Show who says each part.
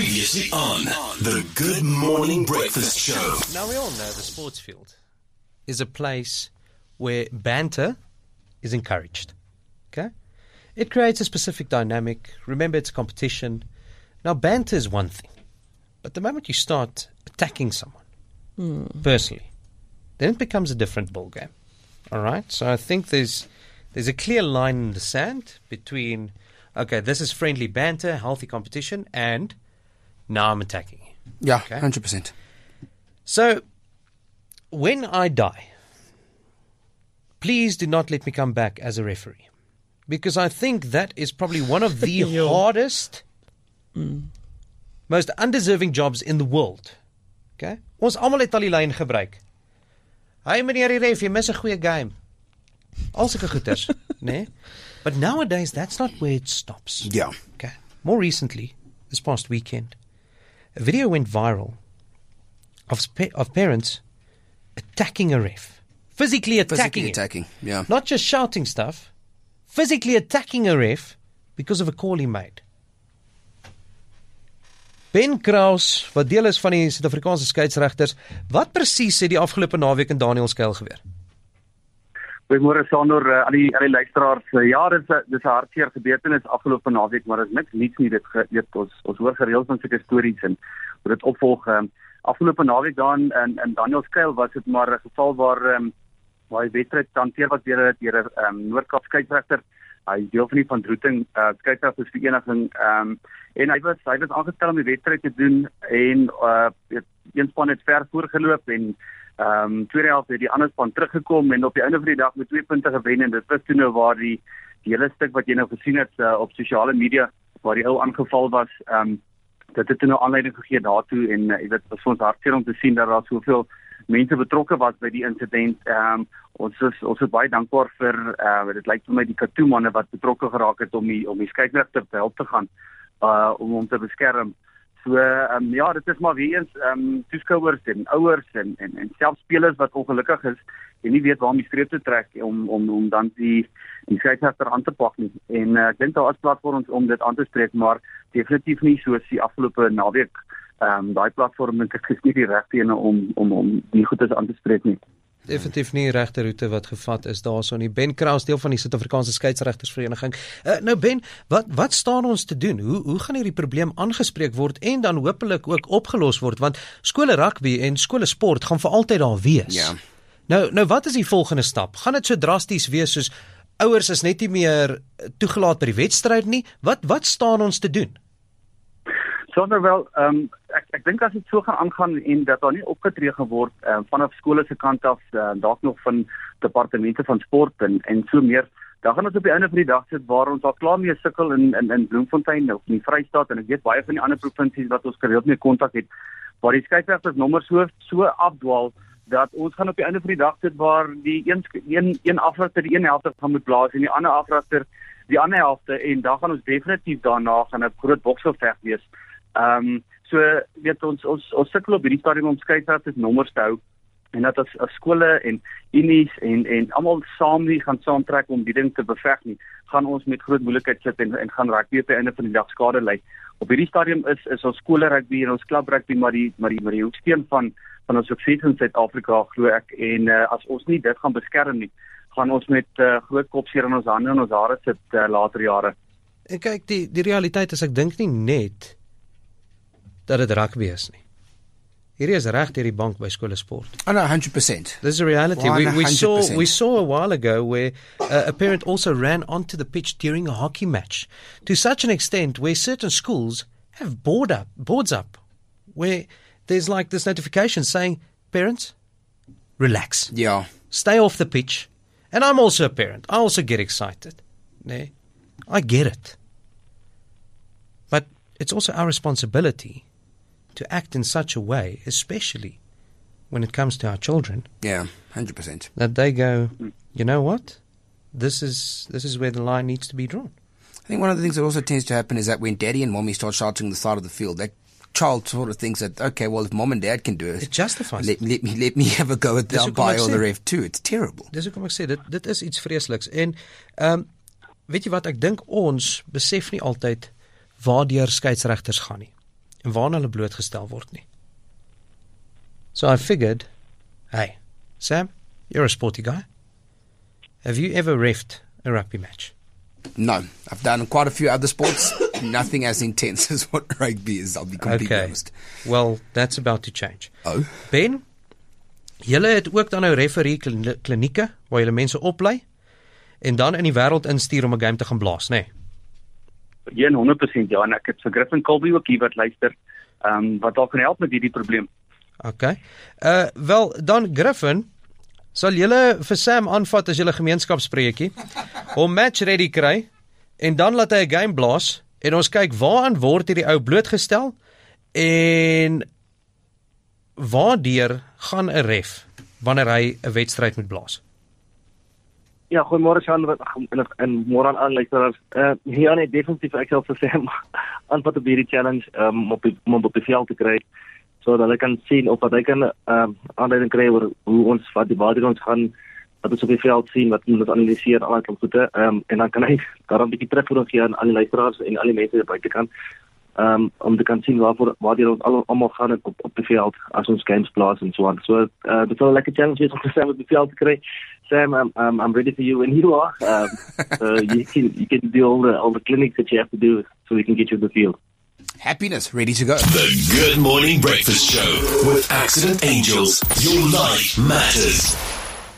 Speaker 1: Previously on the Good Morning Breakfast Show.
Speaker 2: Now, we all know the sports field is a place where banter is encouraged. Okay? It creates a specific dynamic. Remember, it's competition. Now, banter is one thing. But the moment you start attacking someone, personally, then it becomes a different ballgame. All right? So I think there's a clear line in the sand between, okay, this is friendly banter, healthy competition, and now I'm attacking you.
Speaker 3: Yeah,
Speaker 2: Okay?
Speaker 3: 100%.
Speaker 2: So, when I die, please do not let me come back as a referee. Because I think that is probably one of the hardest, most undeserving jobs in the world. Okay? Ons almal het al die lyn gebruik. Hey meneer die ref, jy mis 'n goeie game. Al sulke goeters, né? But nowadays, that's not where it stops.
Speaker 3: Yeah.
Speaker 2: Okay. More recently, this past weekend, a video went viral of parents attacking a ref. Physically attacking him.
Speaker 3: Yeah.
Speaker 2: Not just shouting stuff, physically attacking a ref because of a call he made. Ben Kraus, wat deel is van die Suid-Afrikaanse skeieregters, wat presies het die afgelope naweek in Danielskuil gebeur?
Speaker 4: Goeiemôre Sandor, aan die luisteraars. Ja, dis 'n hartseer gebeurtenis afgelope naweek, maar dit is niks nuuts nie. Dit ons hoor gereeld van sulke stories en hoe dit opvolg. Afgelope naweek daar in Danielskuil was dit maar 'n geval waar die wedstryd hanteer was deur 'n Noord-Kaap skeieregter. Hy is deel van die Van Drooting skeieregtersvereniging en hy was aangestel om die wedstryd te doen en een span het ver voorgeloop en tweede helft het die ander span teruggekom en op die einde van die dag met 2 punte gewen en dit was toe nou waar die hele stuk wat jy nou gesien het op sosiale media waar die ou aangeval was, dit het toe nou aanleiding gegee daartoe en dit was vir ons hartseer om te sien dat daar soveel mense betrokke was by die insident. Ons is baie dankbaar vir dit lyk vir my die Katoe manne wat betrokke geraak het om die skeieregter te help te gaan om hom te beskerm. So ja, dit is maar weer eens toeskouers en ouers en selfs spelers wat ongelukkig is en nie weet waar om die streep te trek om dan die skeieregter aan te pak nie. En ek dink daar is platforms om dit aan te spreek, maar definitief nie soos die afgelope naweek. Daai platform dink ek is nie die regte ene om die goedes aan te spreek nie.
Speaker 2: Definitief nie die regte roete wat gevat is daarso nie. Ben Kraus, deel van die Suid-Afrikaanse skeieregtersvereniging. Nou Ben, wat staan ons te doen? Hoe gaan hierdie probleem aangespreek word en dan hopelik ook opgelos word? Want skole rugby en skole sport gaan vir altyd daar wees.
Speaker 3: Ja.
Speaker 2: Nou wat is die volgende stap? Gaan dit so drasties wees soos ouers is net nie meer toegelaat by die wedstryd nie? Wat staan ons te doen?
Speaker 4: Sonder wel, ek dink as dit so gaan aangaan en dat daar nie opgetree gaan word vanaf skole se kant af, dalk nog van departemente van sport en so meer, dan gaan ons op die einde van die dag sit waar ons al klaar mee sukkel in Bloemfontein of in die Vrystaat en ek weet baie van die ander provinsies wat ons gereeld mee kontak het, waar die skeieregters nommers so afdwaal dat ons gaan op die einde van die dag sit waar die een afrigter die een helfte gaan moet blaas en die ander afrigter die ander helfte en dan gaan ons definitief daarna gaan 'n groot boksgeveg wees. So weet ons sukkel op hierdie stadium om skeieregters nommers te hou en dat as skole en unies en almal gaan saamtrek om die ding te beveg nie, gaan ons met groot moeilikheid sit en gaan rugby op die einde van die dag skade ly. Op hierdie stadium is ons skole rugby en ons klub rugby maar die hoeksteen van ons sukses in Suid-Afrika glo ek en as ons nie dit gaan beskerm nie, gaan ons met groot kopseer in ons hande en ons hare sit later jare.
Speaker 2: En kyk, die realiteit is ek dink nie net dat dit rugby is nie. Hierdie is reg deur die bank by skole sport.
Speaker 3: Oh no, 100%.
Speaker 2: This is a reality.
Speaker 3: 100%.
Speaker 2: We saw a while ago where a parent also ran onto the pitch during a hockey match to such an extent where certain schools have boards up where there's like this notification saying, parents, relax.
Speaker 3: Yeah.
Speaker 2: Stay off the pitch. And I'm also a parent. I also get excited. Nee, I get it. But it's also our responsibility to act in such a way, especially when it comes to our children.
Speaker 3: Yeah, 100%.
Speaker 2: That they go, you know what? This is where the line needs to be drawn.
Speaker 3: I think one of the things that also tends to happen is that when daddy and mommy start shouting on the side of the field, that child sort of thinks that, okay, well, if mom and dad can do it,
Speaker 2: It justifies
Speaker 3: let me have a go at the
Speaker 2: Dis hoekom
Speaker 3: umpire
Speaker 2: ek
Speaker 3: or
Speaker 2: sê-
Speaker 3: the ref too. It's terrible.
Speaker 2: Dis hoekom ek sê dit is iets vreesliks en weet jy wat, ek dink ons besef nie altyd waardeur skeieregters gaan nie. en waarna hulle blootgestel word nie. So I figured, hey, Sam, you're a sporty guy. Have you ever reffed a rugby match?
Speaker 3: No, I've done quite a few other sports. Nothing as intense as what rugby is, I'll be completely honest.
Speaker 2: Well, that's about to change.
Speaker 3: Oh?
Speaker 2: Ben, julle het ook dan nou referee klinieke, waar julle mense oplei, en dan in die wêreld instuur om 'n game te gaan blaas, né?
Speaker 4: Ja, 100% ja, en ek het vir Griffin Colby ook hier wat luister, wat dalk kan help met hierdie probleem.
Speaker 2: Okay. Wel, dan Griffin, sal julle vir Sam aanvat as julle gemeenskapspreekie, om match ready kry, en dan laat hy 'n game blaas, en ons kyk waaraan word hierdie ou blootgestel, en waardeur gaan 'n ref, wanneer hy 'n wedstryd moet blaas?
Speaker 5: Ja, goeiemôre Sean en môre aan alle luisteraars. Ja, nee, definitief ek sal vir Sam aanvat op hierdie challenge om op die veld te kry, sodat hulle kan sien of wat hy kan aanleiding kry oor hoe ons wat ons gaan wat ons op die veld sien, wat ons analiseer, al die goede, en dan kan hy daar 'n bietjie terugvoering gee aan al die luisteraars en al die mense wat buite kan, om te kan sien waar ons almal gaan op die veld as ons games plaas en so aan. So dit sal 'n lekker challenge wees om te Sam op die veld te kry. Sam, I'm ready for you when you are. You can do all the clinics that you have to do so we can get you in the field.
Speaker 3: Happiness, ready to go.
Speaker 1: The Good Morning Breakfast Show with Accident Angels. Your life matters.